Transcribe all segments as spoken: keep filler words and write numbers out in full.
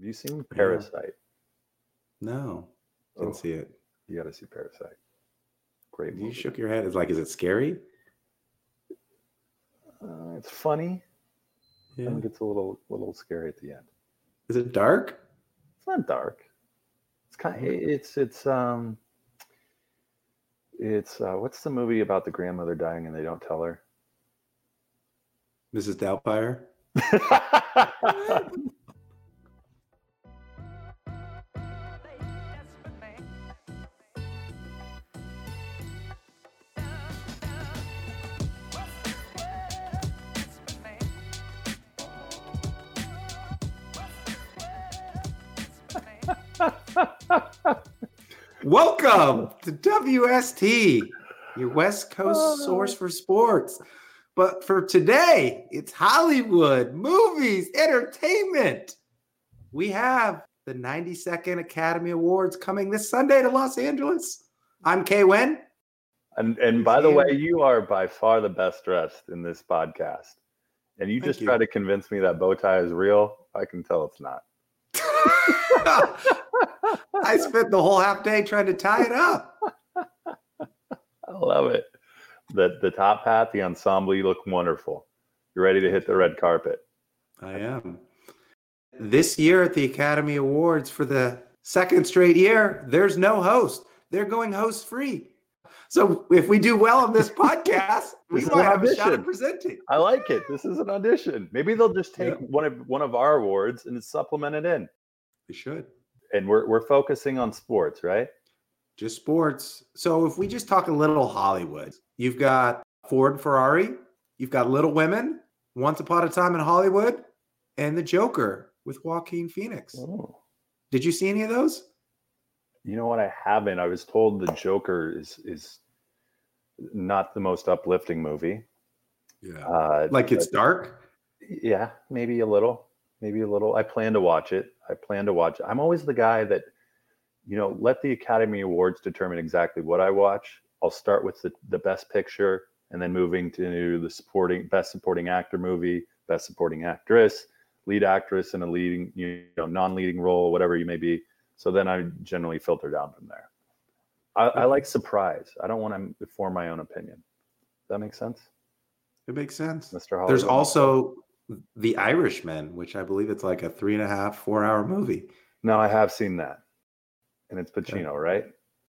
you seen Parasite? No, didn't oh, see it. You got to see Parasite. Great movie. You shook your head. It's like, is it scary? Uh, it's funny. Yeah. I think it's a little, little scary at the end. Is it dark? It's not dark. It's kind. Of, it's it's um. It's uh, what's the movie about the grandmother dying and they don't tell her? Missus Doubtfire. Welcome to W S T, your West Coast source for sports. But for today, it's Hollywood, movies, entertainment. We have the ninety-second Academy Awards coming this Sunday to Los Angeles. I'm Kay Wen. And and by the way, you are by far the best dressed in this podcast. And you just try to convince me that bow tie is real. I can tell it's not. I spent the whole half day trying to tie it up. I love it. The the top hat, the ensemble, you look wonderful. You're ready to hit the red carpet. I am. This year at the Academy Awards, for the second straight year, there's no host. They're going host free. So if we do well on this podcast, we might have a shot at presenting. I like it. This is an audition. Maybe they'll just take yeah. one of one of our awards and supplement it in. They should. And we're we're focusing on sports, right? Just sports. So if we just talk a little Hollywood, you've got Ford and Ferrari, you've got Little Women, Once Upon a Time in Hollywood, and The Joker with Joaquin Phoenix. Oh. Did you see any of those? You know what? I haven't. I was told The Joker is is not the most uplifting movie. Yeah. Uh, like it's dark? Yeah, maybe a little. Maybe a little. I plan to watch it. I plan to watch it. I'm always the guy that, you know, let the Academy Awards determine exactly what I watch. I'll start with the, the best picture and then moving to the supporting best supporting actor movie, best supporting actress, lead actress in a leading, you know, non-leading role, whatever you may be. So then I generally filter down from there. I, I like surprise. I don't want to form my own opinion. Does that make sense? It makes sense. Mister Hollywood. There's also The Irishman, which I believe it's like a three and a half, four hour movie. No, I have seen that. And it's Pacino, okay. right?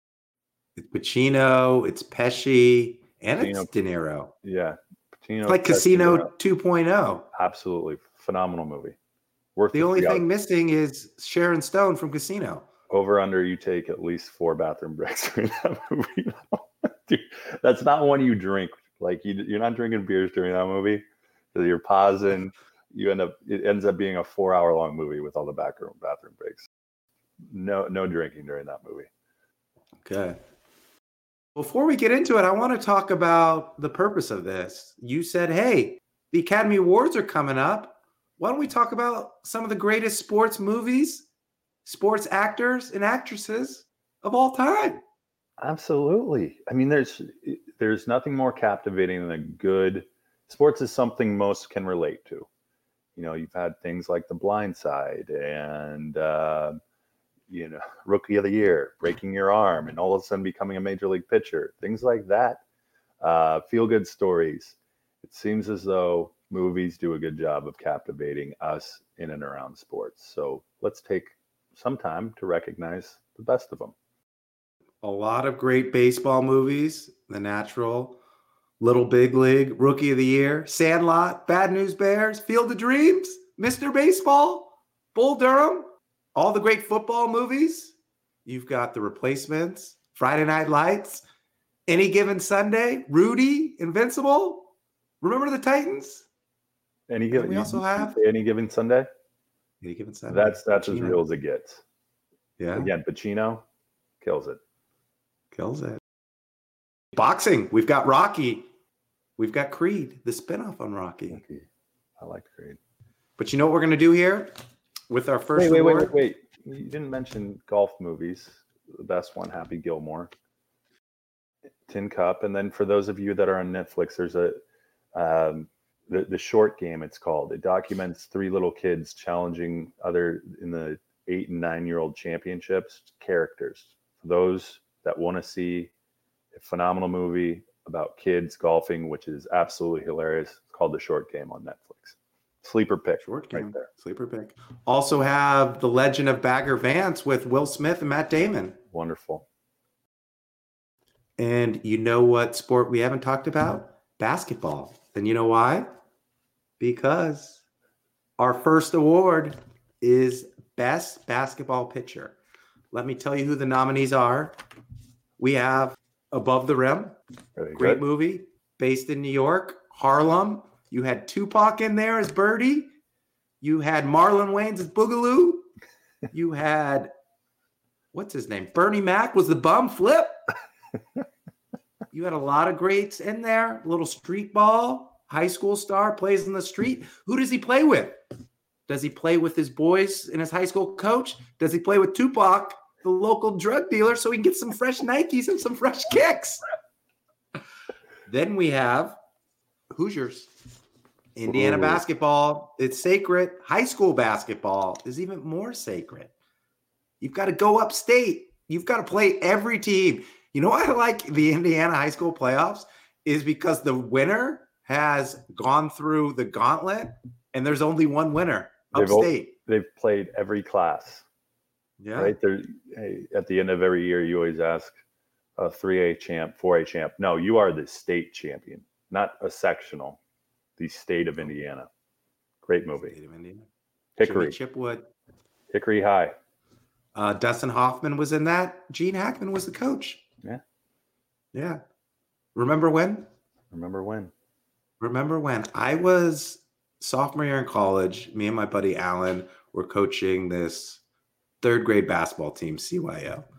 It's Pacino, it's Pesci, and Pacino, it's De Niro. Yeah. Pacino. It's like Pesci, Casino two point oh. Absolutely. Phenomenal movie. Worth the only thing hours. Missing is Sharon Stone from Casino. Over under, you take at least four bathroom breaks during that movie. Dude, that's not one you drink. Like you, you're not drinking beers during that movie. You're pausing. You end up. It ends up being a four-hour-long movie with all the backroom bathroom breaks. No, no drinking during that movie. Okay. Before we get into it, I want to talk about the purpose of this. You said, "Hey, the Academy Awards are coming up. Why don't we talk about some of the greatest sports movies, sports actors, and actresses of all time?" Absolutely. I mean, there's there's nothing more captivating than a good. Sports is something most can relate to. You know, you've had things like The Blind Side and, uh, you know, Rookie of the Year, breaking your arm, and all of a sudden becoming a major league pitcher. Things like that. Uh, feel-good stories. It seems as though movies do a good job of captivating us in and around sports. So let's take some time to recognize the best of them. A lot of great baseball movies. The Natural, Little Big League, Rookie of the Year, Sandlot, Bad News Bears, Field of Dreams, Mister Baseball, Bull Durham, all the great football movies. You've got The Replacements, Friday Night Lights, Any Given Sunday, Rudy, Invincible, Remember the Titans? Any given, we also have Any Given Sunday? Any Given Sunday. That's that's Pacino. As real as it gets. Yeah. Again, Pacino kills it. Kills it. Boxing. We've got Rocky. We've got Creed, the spinoff on Rocky. Okay. I like Creed. But you know what we're going to do here with our first wait, wait, award? wait, wait, wait. You didn't mention golf movies. The best one, Happy Gilmore. Tin Cup. And then for those of you that are on Netflix, there's a um, the, the Short Game, it's called. It documents three little kids challenging other in the eight and nine year old championships characters. For those that want to see a phenomenal movie about kids golfing, which is absolutely hilarious, it's called The Short Game on Netflix. Sleeper pick. Short right Game. there. Sleeper pick. Also have The Legend of Bagger Vance with Will Smith and Matt Damon. Wonderful. And you know what sport we haven't talked about? Basketball. And you know why? Because our first award is Best Basketball Pitcher. Let me tell you who the nominees are. We have Above the Rim. Very Great good. movie. Based in New York. Harlem. You had Tupac in there as Birdie. You had Marlon Wayans as Boogaloo. You had, what's his name? Bernie Mac was the bum flip. You had a lot of greats in there. Little street ball, high school star, plays in the street. Who does he play with? Does he play with his boys and his high school coach? Does he play with Tupac, the local drug dealer, so he can get some fresh Nikes and some fresh kicks? Then we have Hoosiers. Indiana Ooh. Basketball. It's sacred. High school basketball is even more sacred. You've got to go upstate. You've got to play every team. You know why I like the Indiana high school playoffs is because the winner has gone through the gauntlet and there's only one winner They've, upstate. they've played every class. Yeah. Right there. At the end of every year, you always ask a three A champ, four A champ. No, you are the state champion, not a sectional. The state of Indiana. Great movie. State of Indiana. Hickory. Jimmy Chipwood. Hickory High. Uh, Dustin Hoffman was in that. Gene Hackman was the coach. Yeah. Yeah. Remember when? Remember when? Remember when I was sophomore year in college, me and my buddy Alan were coaching this third grade basketball team, C Y O.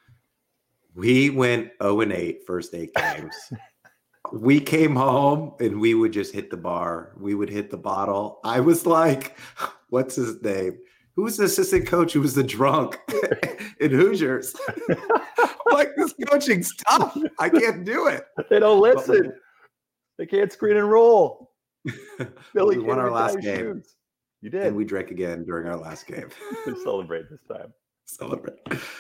We went oh and eight first eight games. We came home and we would just hit the bar. We would hit the bottle. I was like, what's his name? Who was the assistant coach who was the drunk in Hoosiers? I'm like, this coaching's tough. I can't do it. They don't listen. They can't screen and roll. Billy We won our last tie game. shoes. You did. And we drank again during our last game. We celebrate this time. Celebrate.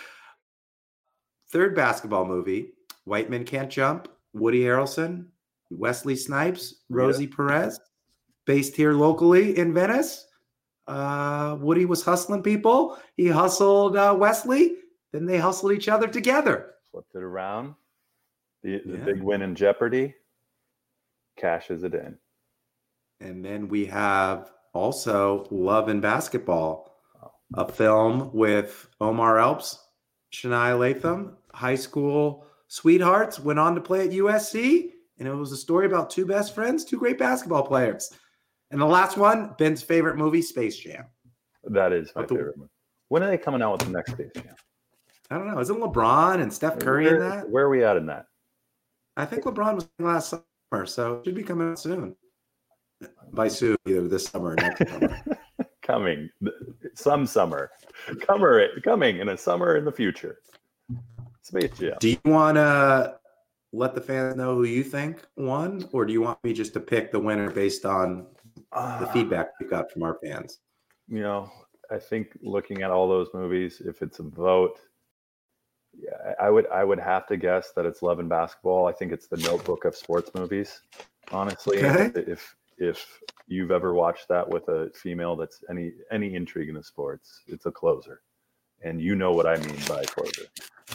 Third basketball movie, White Men Can't Jump, Woody Harrelson, Wesley Snipes, Rosie yeah. Perez, based here locally in Venice. Uh, Woody was hustling people. He hustled uh, Wesley. Then they hustled each other together. Flipped it around. The, the yeah. big win in Jeopardy. Cashes it in. And then we have also Love and Basketball, oh. a film with Omar Epps, Shania Latham, high school sweethearts, went on to play at U S C. And it was a story about two best friends, two great basketball players. And the last one, Ben's favorite movie, Space Jam. That is my the, favorite movie. When are they coming out with the next Space Jam? I don't know. Isn't LeBron and Steph Curry where, in that? Where are we at in that? I think LeBron was last summer, so it should be coming out soon. By soon, either this summer or next summer. Coming. Some summer. Coming, coming in a summer in the future. Space Jam. Do you want to let the fans know who you think won, or do you want me just to pick the winner based on uh, the feedback we got from our fans? You know, I think looking at all those movies, if it's a vote, yeah, I would I would have to guess that it's Love and Basketball. I think it's the Notebook of sports movies. Honestly, okay. if if you've ever watched that with a female that's any any intrigue in the sports, it's a closer, and you know what I mean by closer.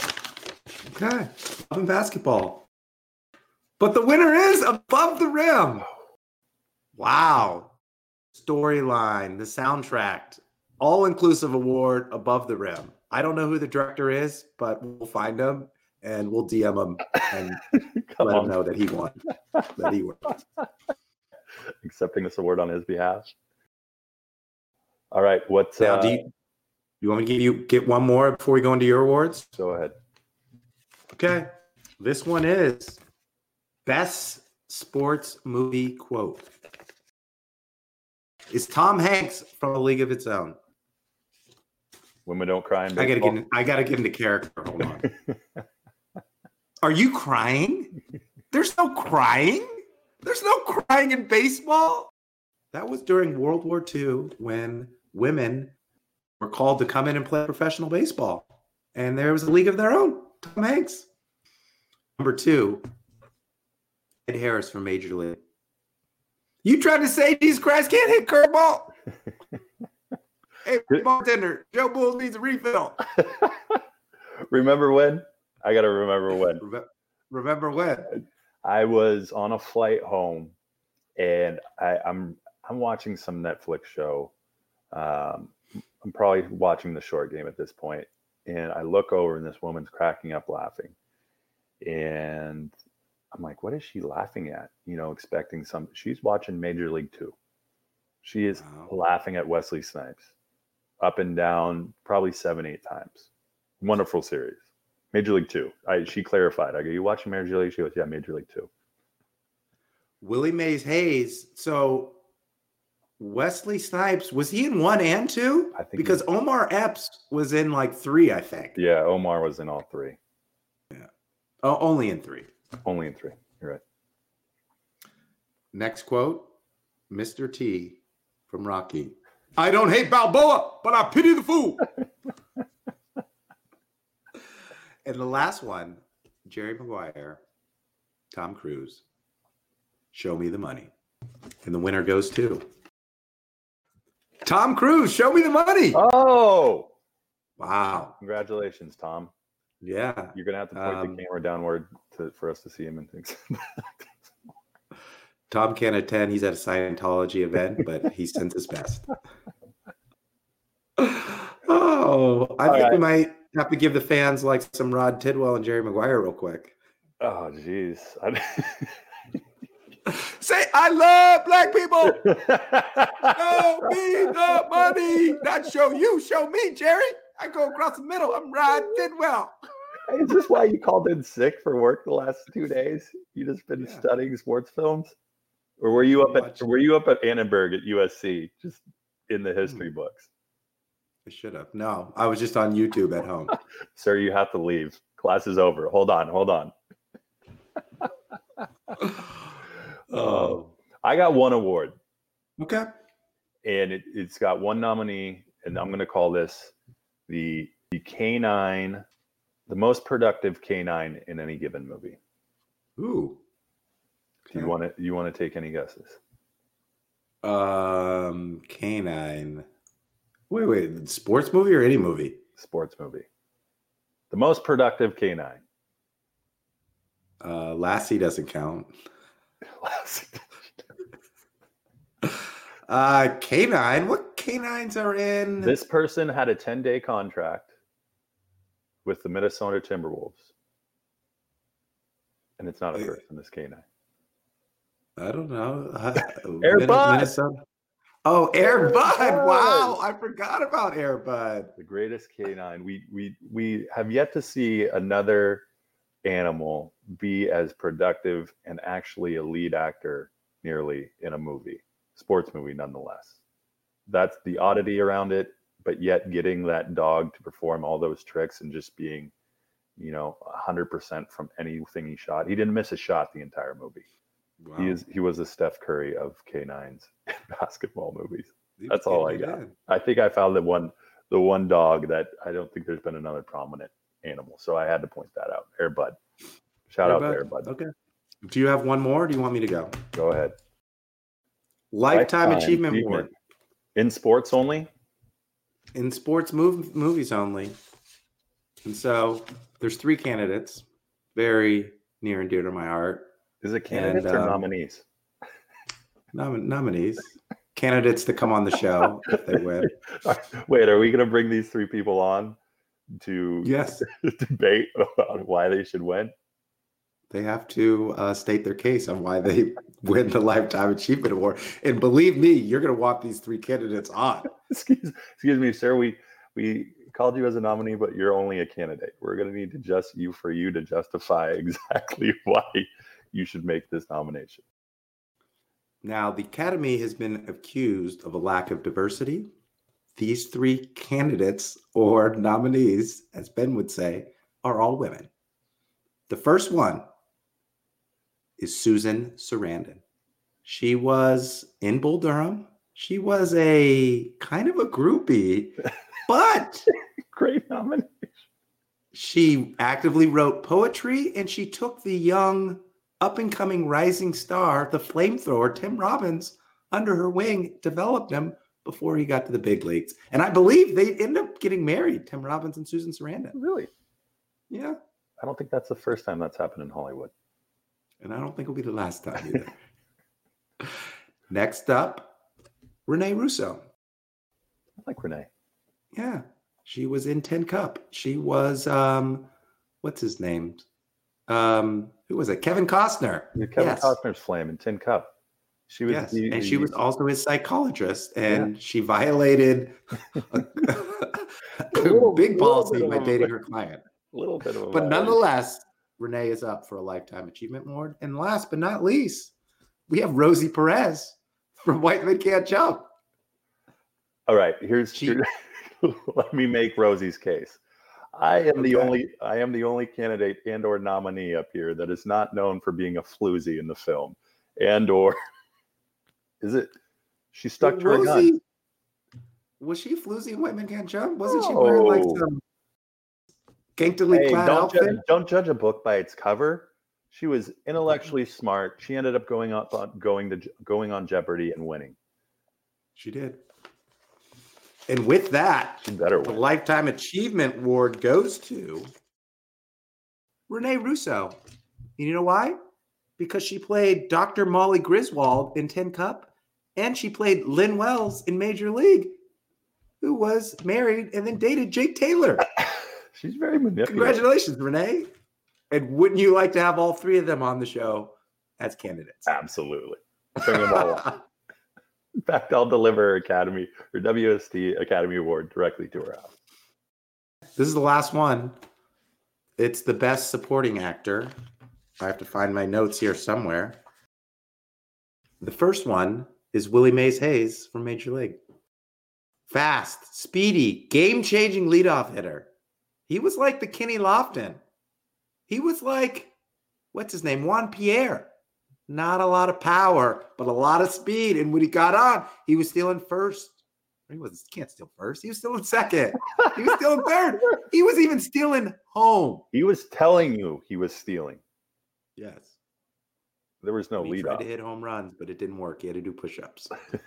Okay, Love and Basketball. But the winner is Above the Rim. Wow. Storyline, the soundtrack, all-inclusive award, Above the Rim. I don't know who the director is, but we'll find him and we'll D M him and let on. him know that he won. That he won. Accepting this award on his behalf. All right, what's now? Uh, do you, you want me to give you get one more before we go into your awards? Go ahead. Okay, this one is Best Sports Movie Quote. Is Tom Hanks from A League of Its Own? Women don't cry in baseball. I gotta get. In, I gotta get into character. Hold on. Are you crying? There's no crying. There's no crying in baseball. That was during World War Two when women were called to come in and play professional baseball. And there was a league of their own. Tom Hanks. Number two, Ed Harris from Major League. You trying to say these guys can't hit curveball? Hey, bartender, Joe Bulls needs a refill. Remember when? I got to remember when. Remember when? I was on a flight home, and I, I'm I'm watching some Netflix show. Um, I'm probably watching The Short Game at this point, and I look over, and this woman's cracking up laughing, and I'm like, "What is she laughing at?" You know, expecting some. She's watching Major League Two. She is wow. laughing at Wesley Snipes, up and down, probably seven, eight times. Wonderful series. Major League Two. I, she clarified. I go, "You watching Major League?" She goes, "Yeah, Major League Two." Willie Mays Hayes. So Wesley Snipes, was he in one and two? I think because he, Omar Epps was in like three, I think. Yeah, Omar was in all three. Yeah. Oh, only in three. Only in three. You're right. Next quote, Mister T from Rocky. I don't hate Balboa, but I pity the fool. And the last one, Jerry Maguire, Tom Cruise. Show me the money. And the winner goes to Tom Cruise. Show me the money. Oh, wow. Congratulations, Tom. Yeah. You're going to have to point um, the camera downward to, for us to see him and things. Tom can't attend. He's at a Scientology event, but he sends his best. Oh, I All think right. we might have to give the fans like some Rod Tidwell and Jerry Maguire real quick. Oh, geez. Say, I love black people. Show me the money. Not show you, show me, Jerry. I go across the middle. I'm Rod Tidwell. Is this why you called in sick for work the last two days? You just been yeah. studying sports films? Or were you up at were you up at Annenberg at U S C, just in the history books? I should have. No, I was just on YouTube at home. Sir, you have to leave. Class is over. Hold on, hold on. Oh, I got one award. Okay. And it, it's got one nominee, and I'm going to call this the the canine, the most productive canine in any given movie. Ooh. Do you want to you want to take any guesses? Um, canine. Wait, wait. Sports movie or any movie? Sports movie. The most productive canine. Uh, Lassie doesn't count. Lassie. uh, canine. What canines are in? This person had a ten-day contract with the Minnesota Timberwolves, and it's not a person. This canine. I don't know. Air Bud. Oh, Air Bud. Wow. I forgot about Air Bud. The greatest canine. We we we have yet to see another animal be as productive and actually a lead actor nearly in a movie. Sports movie nonetheless. That's the oddity around it, but yet getting that dog to perform all those tricks and just being, you know, one hundred percent from anything he shot. He didn't miss a shot the entire movie. Wow. He is he was the Steph Curry of canines in basketball movies. That's all I got. I think I found the one the one dog that I don't think there's been another prominent animal. So I had to point that out. Air Bud. Shout out to Air Bud. Okay. Do you have one more or do you want me to go? Go ahead. Lifetime, Lifetime Achievement, Achievement Award. In sports only? In sports mov- movies only. And so there's three candidates, very near and dear to my heart. Is it candidates and, or um, nominees? Nom- nominees. Candidates to come on the show if they win. Wait, are we going to bring these three people on to yes. debate about why they should win? They have to uh, state their case on why they win the Lifetime Achievement Award. And believe me, you're going to want these three candidates on. excuse, excuse me, sir. We we called you as a nominee, but you're only a candidate. We're going to need to just you for you to justify exactly why you should make this nomination. Now, the Academy has been accused of a lack of diversity. These three candidates or nominees, as Ben would say, are all women. The first one is Susan Sarandon. She was in Bull Durham. She was a kind of a groupie, but Great nomination. She actively wrote poetry, and she took the young, up-and-coming rising star, the flamethrower, Tim Robbins, under her wing, developed him before he got to the big leagues. And I believe they ended up getting married, Tim Robbins and Susan Sarandon. Really? Yeah. I don't think that's the first time that's happened in Hollywood. And I don't think it'll be the last time either. Next up, Renee Russo. I like Renee. Yeah. She was in Tin Cup. She was, um, what's his name? Um, who was it? Kevin Costner. Yeah, Kevin yes. Costner's flame in Tin Cup. She was, yes. the, and she was also his psychologist, and yeah. she violated a, a little, big policy by dating her client. A little bit of a But violation. nonetheless, Renee is up for a Lifetime Achievement Award. And last but not least, we have Rosie Perez from White Men Can't Jump. All right, here's She, here, let me make Rosie's case. I am the Okay. only I am the only candidate and or nominee up here that is not known for being a floozy in the film. And or is it she stuck to her Rosie, gun? was she floozy in White Men Can't Jump? Wasn't she wearing like No. some gankily Hey, clad don't outfit? judge, don't judge a book by its cover. She was intellectually smart. She ended up going up on going to going on Jeopardy and winning. She did. And with that, She better the win. Lifetime Achievement Award goes to Renee Russo. You know why? Because she played Doctor Molly Griswold in Tin Cup, and she played Lynn Wells in Major League, who was married and then dated Jake Taylor. She's very manipulative. Congratulations, Renee. And wouldn't you like to have all three of them on the show as candidates? Absolutely. Bring them all up. In fact, I'll deliver her Academy or W S T Academy Award directly to her house. This is the last one. It's the best supporting actor. I have to find my notes here somewhere. The first one is Willie Mays Hayes from Major League. Fast, speedy, game-changing leadoff hitter. He was like the Kenny Lofton. He was like, what's his name? Juan Pierre. Not a lot of power, but a lot of speed. And when he got on, he was still in first. He was can't steal first. He was still in second. He was still in third. He was even still in home. He was telling you he was stealing. Yes. There was no He lead tried off. to hit home runs, but it didn't work. He had to do push-ups.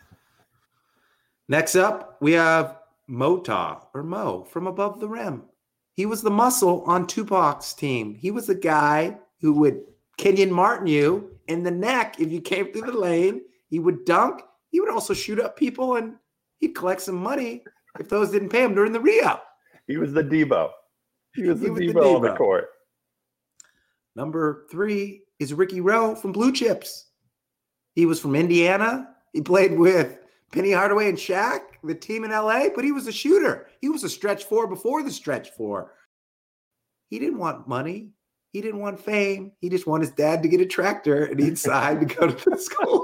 Next up, we have Mota or Mo from Above the Rim. He was the muscle on Tupac's team. He was the guy who would Kenyon Martin you in the neck if you came through the lane. He would dunk. He would also shoot up people, and he'd collect some money if those didn't pay him during the re-up. He was the Debo. He was He the was the Debo on the Debo. court. Number three is Ricky Rowe from Blue Chips. He was from Indiana. He played with Penny Hardaway and Shaq, the team in L A, but he was a shooter. He was a stretch four before the stretch four. He didn't want money. He didn't want fame. He just wanted his dad to get a tractor and he'd decide to go to the school.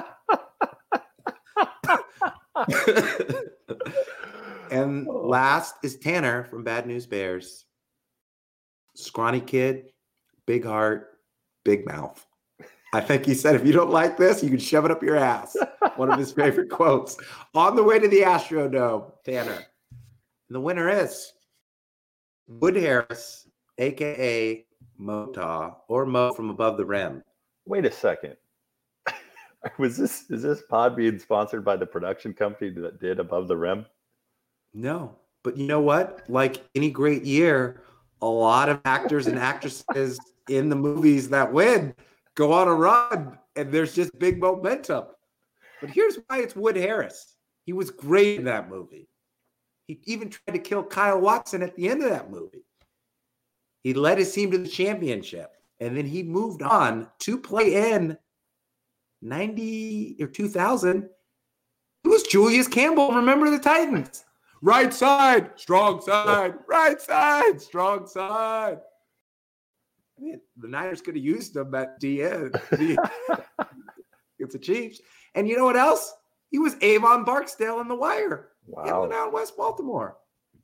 And last is Tanner from Bad News Bears. Scrawny kid, big heart, big mouth. I think he said, if you don't like this, you can shove it up your ass. One of his favorite quotes. On the way to the Astrodome, Tanner. And the winner is Wood Harris, a k a. Mota, or Mo from Above the Rim. Wait a second. Was this is this pod being sponsored by the production company that did Above the Rim? No, but you know what? Like any great year, a lot of actors and actresses in the movies that win go on a run, and there's just big momentum. But here's why it's Wood Harris. He was great in that movie. He even tried to kill Kyle Watson at the end of that movie. He led his team to the championship, and then he moved on to play in ninety or two thousand. It was Julius Campbell, remember the Titans. Right side, strong side, right side, strong side. I mean, the Niners could have used him at D N. It's the Chiefs. And you know what else? He was Avon Barksdale in The Wire. Wow. Down West Baltimore.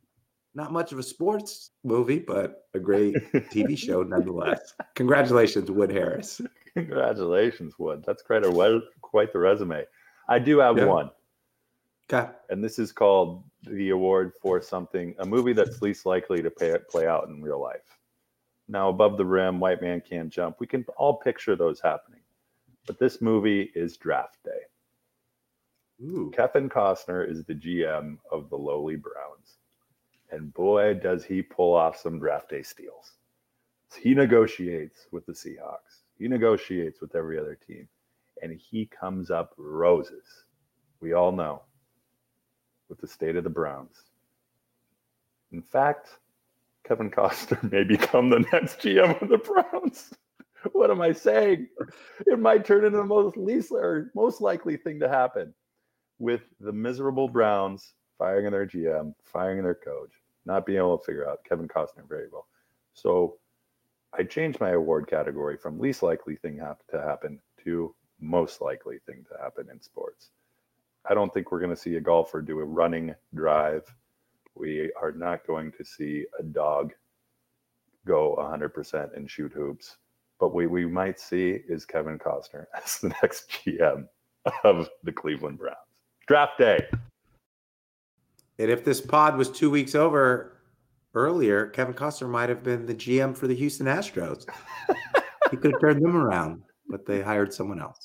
Not much of a sports movie, but a great T V show nonetheless. Congratulations, Wood Harris. Congratulations, Wood. That's quite a quite the resume. I do have Yeah. one. Okay. And this is called the award for something, a movie that's least likely to pay, play out in real life. Now, Above the Rim, White Man Can't Jump. We can all picture those happening. But this movie is Draft Day. Ooh. Kevin Costner is the G M of the lowly Browns. And boy, does he pull off some draft day steals. He negotiates with the Seahawks. He negotiates with every other team. And he comes up roses. We all know. With the state of the Browns. In fact, Kevin Costner may become the next G M of the Browns. What am I saying? It might turn into the most least or most likely thing to happen with the miserable Browns firing their G M, firing their coach, not being able to figure out Kevin Costner very well. So I changed my award category from least likely thing hap- to happen to most likely thing to happen in sports. I don't think we're going to see a golfer do a running drive. We are not going to see a dog go one hundred percent and shoot hoops. But what we might see is Kevin Costner as the next G M of the Cleveland Browns. Draft day. And if this pod was two weeks over earlier, Kevin Costner might have been the G M for the Houston Astros. He could have turned them around, but they hired someone else.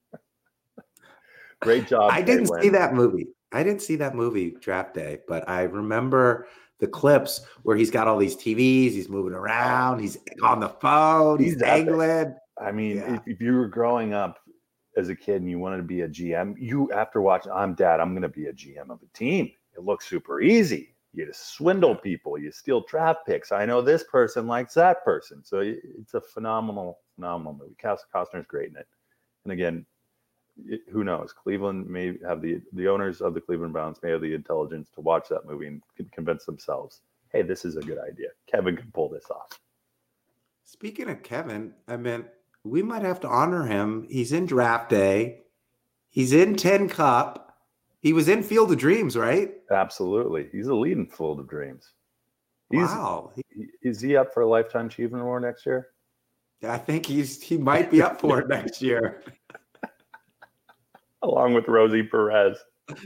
Great job. I didn't see that movie. I didn't see that movie, Draft Day, but I remember the clips where he's got all these T Vs, he's moving around, he's on the phone, he's, he's angling. I mean, yeah. if, if you were growing up as a kid and you wanted to be a G M, you after watching, I'm dad, I'm going to be a G M of a team. It looks super easy. You just swindle people. You steal draft picks. I know this person likes that person. So it's a phenomenal, phenomenal movie. Costner's great in it. And again, it, who knows? Cleveland may have the the owners of the Cleveland Browns may have the intelligence to watch that movie and convince themselves, hey, this is a good idea. Kevin can pull this off. Speaking of Kevin, I mean, we might have to honor him. He's in Draft Day. He's in ten Cup. He was in Field of Dreams, right? Absolutely. He's a lead in Field of Dreams. He's, wow. He, is he up for a Lifetime Achievement Award next year? I think he's he might be up for it next year. Along with Rosie Perez.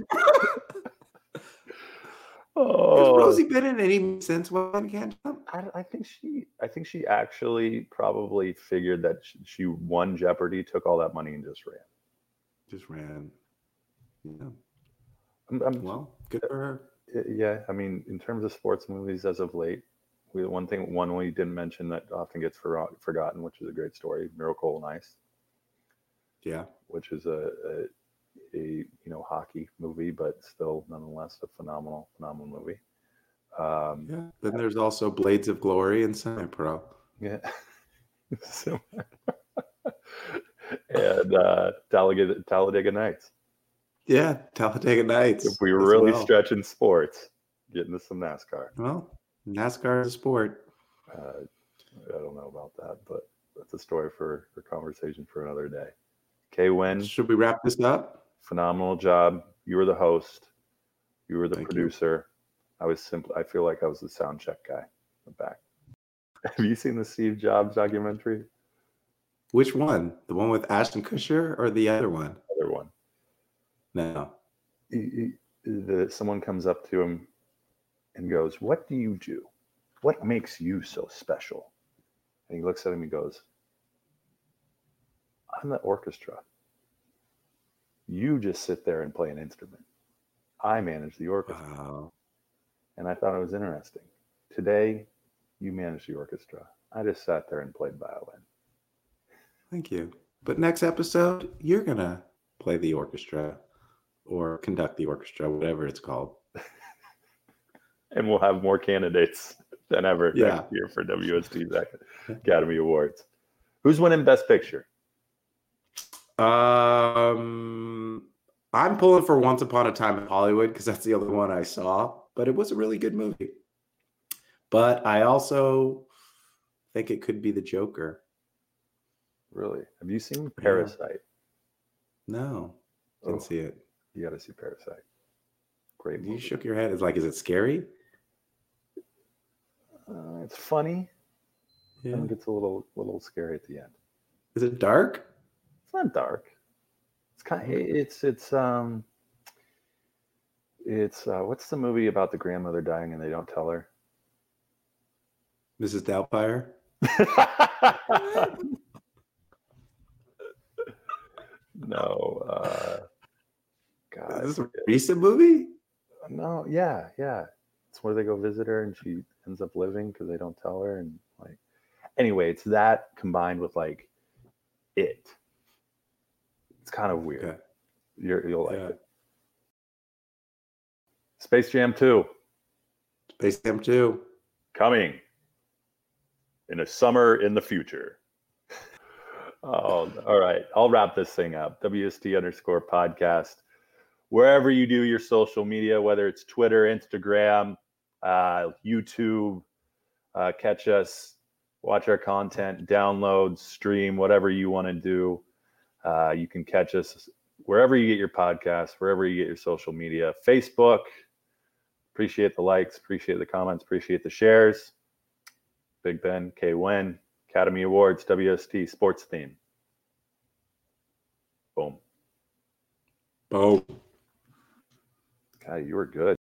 Oh, has Rosie been in any since When Can't Jump? I, I think she. I think she actually probably figured that she, she won Jeopardy, took all that money, and just ran. Just ran. Yeah. I'm, I'm, well, good for her. Yeah, I mean, in terms of sports movies as of late, we one thing one we didn't mention that often gets for, forgotten, which is a great story, Miracle on Ice. Yeah, which is a, a a you know hockey movie, but still nonetheless a phenomenal phenomenal movie. Um, yeah. Then there's also Blades of Glory and Semi-Pro. Yeah. so, and uh, Talladega, Talladega Nights. Yeah, Talladega Nights. If we were really well. stretching sports, getting to some NASCAR. Well, NASCAR is a sport. Uh, I don't know about that, but that's a story for, for conversation for another day. K-Win. Should we wrap this up? Phenomenal job. You were the host. You were the Thank producer. You. I was simply, I feel like I was the sound check guy in the back. Have you seen the Steve Jobs documentary? Which one? The one with Ashton Kutcher or the other one? The other one. No. He, he, the, someone comes up to him and goes, "What do you do? What makes you so special?" And he looks at him and goes, "I'm the orchestra. You just sit there and play an instrument. I manage the orchestra." Wow. And I thought it was interesting. Today, you manage the orchestra. I just sat there and played violin. Thank you. But next episode, you're going to play the orchestra or conduct the orchestra, whatever it's called. And we'll have more candidates than ever yeah. next year for W S T's Academy Awards. Who's winning Best Picture? Um, I'm pulling for Once Upon a Time in Hollywood because that's the only one I saw, but it was a really good movie. But I also think it could be The Joker. Really? Have you seen Parasite? Yeah. No, didn't oh, see it. You got to see Parasite. Great movie. You shook your head. It's like, is it scary? it's funny. Yeah. And it gets a little little scary at the end. Is it dark? It's not dark. It's kind of, it's it's um it's uh, what's the movie about the grandmother dying and they don't tell her? Missus Doubtfire? No. Uh, God. Is this a recent movie? No, yeah, yeah. It's where they go visit her and she ends up living because they don't tell her. And like, anyway, it's that combined with like it. It's kind of weird. Okay. You're, you'll like Yeah. it. Space Jam two. Space Jam two. Coming in a summer in the future. Oh, all right. I'll wrap this thing up. W S T underscore podcast. Wherever you do your social media, whether it's Twitter, Instagram, uh, YouTube, uh, catch us, watch our content, download, stream, whatever you want to do. Uh, you can catch us wherever you get your podcasts, wherever you get your social media. Facebook. Appreciate the likes, appreciate the comments, appreciate the shares. Big Ben, K-Win, Academy Awards, W S T, sports theme. Boom. Boom. God, you were good.